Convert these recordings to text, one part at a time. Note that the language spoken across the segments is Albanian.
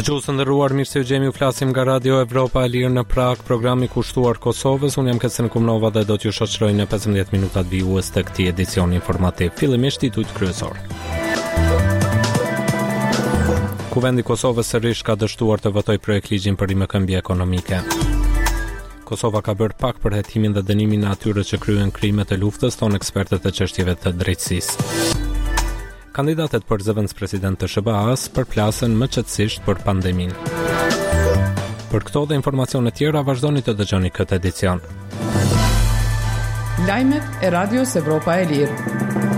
Dëgjues të nderuar, mirë se u gjemi, u flasim nga Radio Evropa e Lirë në Prag, programi kushtuar Kosovës. Unë jam Kesen Kumnova dhe do t'ju shoqëroj në 15 minutat vijues të këtij edicioni informativ. Fillimisht titujt kryesor. Kuvendi i Kosovës sërish ka dështuar të votojë projekt ligjin për rimëkëmbje ekonomike. Kosova ka bërë pak për hetimin dhe dënimin e atyre që kryen krime të luftës, thonë ekspertët e çështjeve të drejtësisë. Kandidatet për zëvendës president të SBA-s përplasen më qetësisht për pandeminë. Për këto dhe informacione tjera vazhdoni të dëgjoni këtë edicion. Lajmet e Radios Evropa e Lirë.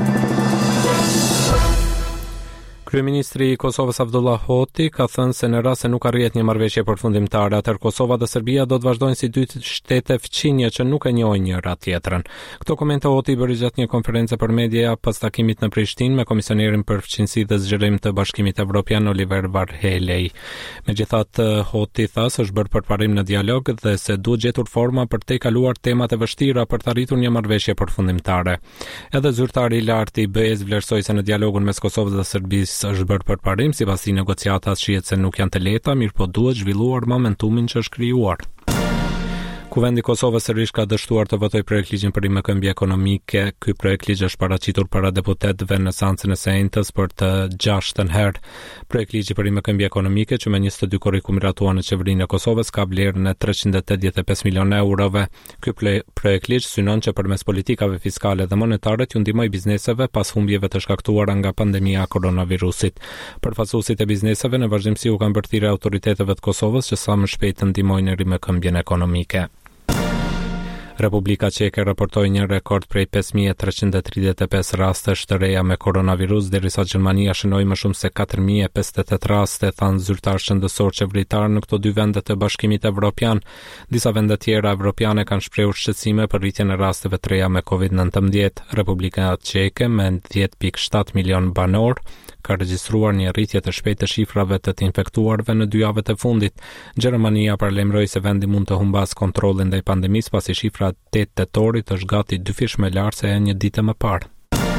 Kryeministri i Kosovës Abdullah Hoti ka thënë se në rast se nuk arrihet një marrëveshje përfundimtare, atëherë Kosova dhe Serbia do të vazhdojnë si dy shtete fqinje që nuk e njohin njëra tjetrën. Këto komente Hoti bëri gjatë një konference për media pas takimit në Prishtinë me komisionerin për fqinësi dhe zgjerim të Bashkimit Evropian Oliver Varhelyi. Megjithatë, Hoti tha se është bërë përparim në dialog dhe se duhet gjetur forma për të kaluar temat e vështira për të arritur një marrëveshje përfundimtare. Edhe zyrtari i lartë i BE-s vlerësoi se në dialogun mes Kosovës dhe Serbisë është bërë përparim, sipas i negociatas shihet se nuk janë të lehta, mirëpo duhet zhvilluar momentumin që është krijuar. Kuvendi i Kosovës sërish ka dështuar të votojë projekt ligjin për rimëkëmbje ekonomike. Ky projekt ligj është paraqitur para deputetëve në seancën e sejntës për të 6-ën herë. Projekt ligji për rimëkëmbje ekonomike, që me 22 kurrikum miratuar në qeverinë e Kosovës, ka vlerën e 385 milionë eurove. Ky projekt ligj synon që përmes politikave fiskale dhe monetare t'u ndihmojë bizneseve pas humbjeve të shkaktuara nga pandemia e koronavirusit. Përfaqësuesit e bizneseve në vazhdimsi u kanë bërthirë autoriteteve të Kosovës që sa më shpejt të ndihmojnë në rimëkëmbjen ekonomike. Republika Çeke raportoi një rekord prej 5335 rastesh të reja me koronavirus, derisa Gjermania shënoi më shumë se 4058 raste, thanë zyrtar shëndetësor qeveritar në këto dy vende të Bashkimit Evropian. Disa vende tjera evropiane kanë shprehur shqetësime për rritjen e rasteve të reja me COVID-19. Republika Çeke me 10.7 milion banor ka regjistruar një rritje të shpejtë të shifrave të infektuarve në 2 javët e fundit. Gjermania paralajmëroi se vendi mund të humbas kontrollin ndaj pandemisë pasi shifra 8 tetorit është gati 2 fish më lart se një ditë më parë.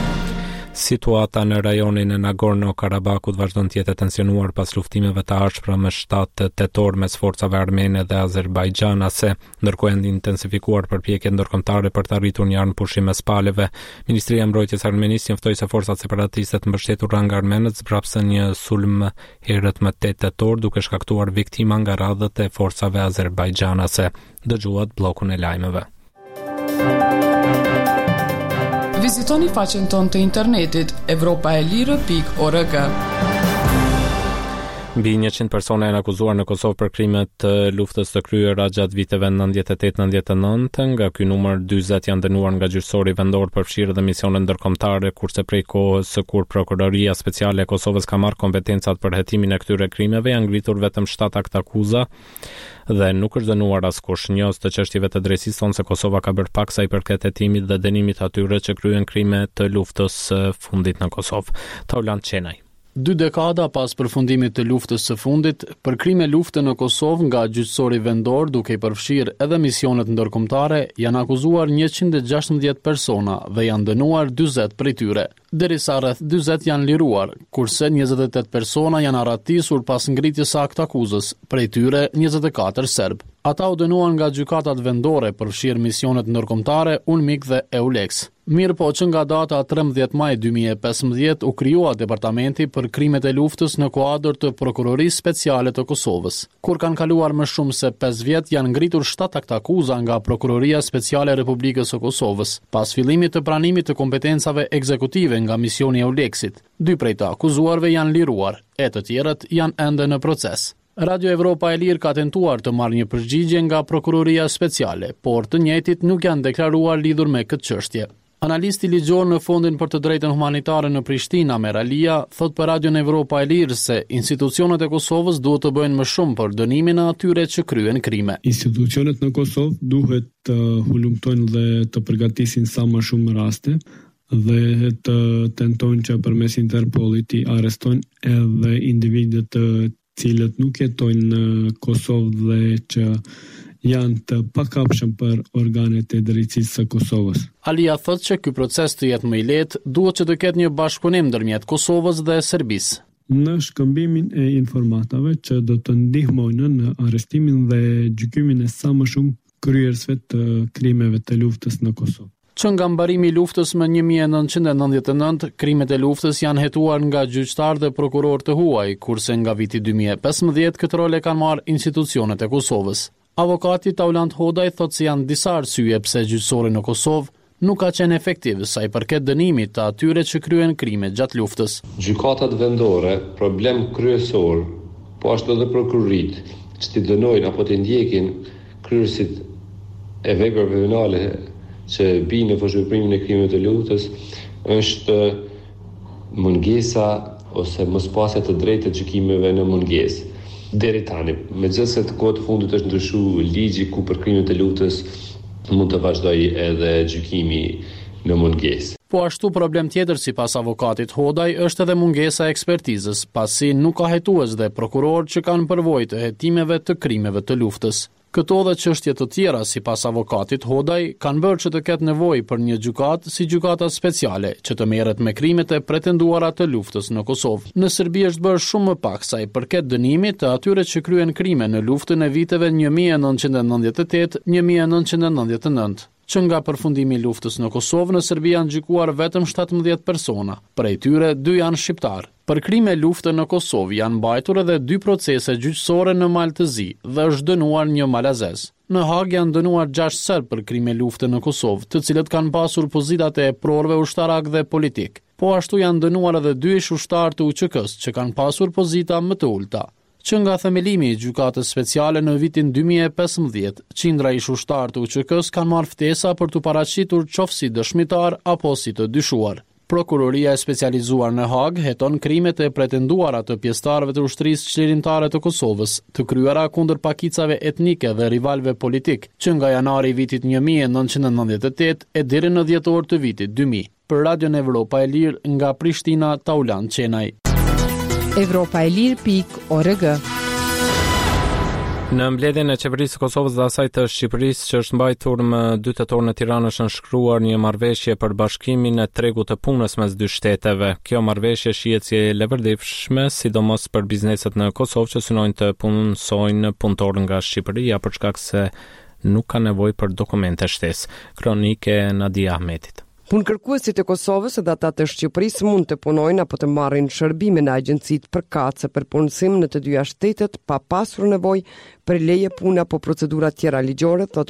Situata në rajonin e Nagorno-Karabakut vazhdon të jetë tensionuar pas luftimeve të ashpra më 7 tetor mes forcave armene dhe azerbajxhanase, ndërkohë janë intensifikuar përpjekjet ndërkombëtare për të arritur një armëpushim mes palëve. Ministria e Mbrojtjes armenisë njoftoi se forcat separatiste të mbështetura nga armenët zbrapsën një sulm herët më 8 tetor, duke shkaktuar viktima nga radhët e forcave azerbajxhanase. Dëgjuat bllokun e lajmeve. Vizitoni faqen tonë të internetit evropaelire.org. Mbi 100 persona janë akuzuar në Kosovë për krimet të luftës të kryera gjatë viteve 98-99, nga ky numër 40 janë dënuar nga gjyqësori vendor për fshirje dhe misione ndërkombëtare, kurse prej kohës së kur Prokuroria Speciale e Kosovës ka marrë kompetencat për hetimin e këtyre krimeve, janë ngritur vetëm 7 akt akuza dhe nuk është dënuar askush. Njohës të çështjeve të drejtësisë thonë se Kosova ka bërë pak sa i përket hetimit dhe dënimit atyre që kryen krime të luftës së fundit në Kosovë. Taulant Çenaj. 2 dekada pas përfundimit të luftës së fundit, për krime lufte në Kosovë nga gjyqësori vendor, duke i përfshirë edhe misionet ndërkombëtare, janë akuzuar 116 persona dhe janë dënuar 40 prej tyre. Derisa rreth 40 janë liruar, kurse 28 persona janë arratisur pas ngritjes së akt akuzës, prej tyre 24 serb. Ata u dënuan nga gjykatat vendore për fshirë misionet ndërkombëtare UNMIK dhe EULEX. Mirë po që nga data 13 maj 2015 u krijua departamenti për krimet e luftës në kuadër të Prokurorisë Speciale të Kosovës. Kur kanë kaluar më shumë se 5 vjet, janë ngritur 7 akt akuza nga Prokuroria Speciale e Republikës së Kosovës, pas fillimit të pranimit të kompetencave ekzekutive nga misioni EULEX-it. 2 prej të akuzuarve janë liruar, e të tjerët janë ende në proces. Radio Evropa e Lirë ka tentuar të marrë një përgjigje nga Prokuroria Speciale, por të njëjtit nuk janë deklaruar lidhur me këtë çështje. Analisti ligjor në Fondin për të Drejtën Humanitare në Prishtinë, Amer Alia, thot për Radio Evropa e Lirë se institucionet e Kosovës duhet të bëjnë më shumë për dënimin e atyre që kryen krime. Institucionet në Kosovë duhet të hulumtojnë dhe të përgatisin sa më shumë raste dhe të tentojnë që përmes Interpolit i arrestojnë edhe individet të cilët nuk jetojnë në Kosovë dhe që janë të pakapshëm për organet e drejtësisë së Kosovës. Alia thotë që ky proces të jetë më i lehtë, duhet që të ketë një bashkëpunim ndërmjet Kosovës dhe Serbisë. në shkëmbimin e informatave që do të ndihmojnë në arrestimin dhe gjykimin e sa më shumë kryerësve të krimeve të luftës në Kosovë. Që nga mbarimi i luftës më 1999, krimet e luftës janë hetuar nga gjyqtar dhe prokuror të huaj, kurse nga viti 2015 këtë rol e kanë marrë institucionet e Kosovës. Avokati Taulant Hodaj thotë se janë disa arsye pse gjyqësori në Kosovë nuk ka qenë efektiv sa i përket dënimit të atyre që kryen krime gjatë luftës. Gjykatat vendore, problem kryesor, po ashtu edhe prokurorit, që t'i dënojnë apo t'i ndjekin kryerësit e veprave penale që binë në fushëprimin e krimeve të luftës, është mungesa ose mospasja të drejtë të gjykimeve në mungesë. Deri tani, megjithëse të kohë të fundit është ndryshuar ligji ku për krimet e luftës mund të vazhdojë edhe gjykimi në mungesë. Po ashtu problem tjetër sipas avokatit Hodaj është edhe mungesa e ekspertizës, pasi nuk ka hetues dhe prokuror që kanë përvojë të hetimeve të krimeve të luftës. Këto dhe çështje të tjera sipas avokatit Hodaj kanë bërë që të ketë nevojë për një gjykatë si gjykata speciale që të merret me krimet e pretenduara të luftës në Kosovë. Në Serbi është bërë shumë më pak sa i përket dënimit të atyre që kryen krime në luftën e viteve 1998-1999. Që nga përfundimi i luftës në Kosovë, në Serbi janë gjykuar vetëm 17 persona, prej tyre 2 janë shqiptar. Për krime lufte në Kosovë janë mbajtur edhe 2 procese gjyqësore në Maltëzi dhe është dënuar një malazez. Në Hag janë dënuar 6 serb për krime lufte në Kosovë, të cilët kanë pasur pozitat e prorëve ushtarak dhe politik. Po ashtu janë dënuar edhe 2 ish ushtar të UÇK-s që kanë pasur pozita më të ulta. Që nga themelimi i gjykatës speciale në vitin 2015, qindra ish ushtar të UÇK-s kanë marrë ftesa për të paraqitur qoftë si dëshmitar apo si të dyshuar. Prokuroria e specializuar në Hag heton krimet e pretenduara të pjesëtarëve të ushtrisë çlirimtare të Kosovës, të kryera kundër pakicave etnike dhe rivalëve politik, që nga janari i vitit 1998 e deri në dhjetor të vitit 2000. Për Radion Evropa e Lirë nga Prishtina, Taulant Qenaj. Evropaelir.org. Në mbledhjen e qeverisë së Kosovës dhe asaj të Shqipërisë që është mbajtur më 2 tetor në Tiranë është nënshkruar një marrëveshje për bashkimin e tregut të punës mes dy shteteve. Kjo marrëveshje shihet si e levërditshme, sidomos për bizneset në Kosovë që synojnë të punësojnë punëtor nga Shqipëria për shkak se nuk ka nevojë për dokumente shtesë. Kronikë e Nadia Ahmetit. Punëkërkuesit e Kosovës dhe ata të Shqipërisë mund të punojnë apo të marrin shërbime në agjencitë përkatëse për punësim në të dyja shtetet pa pasur nevojë për leje pune apo procedura tjera ligjore, thot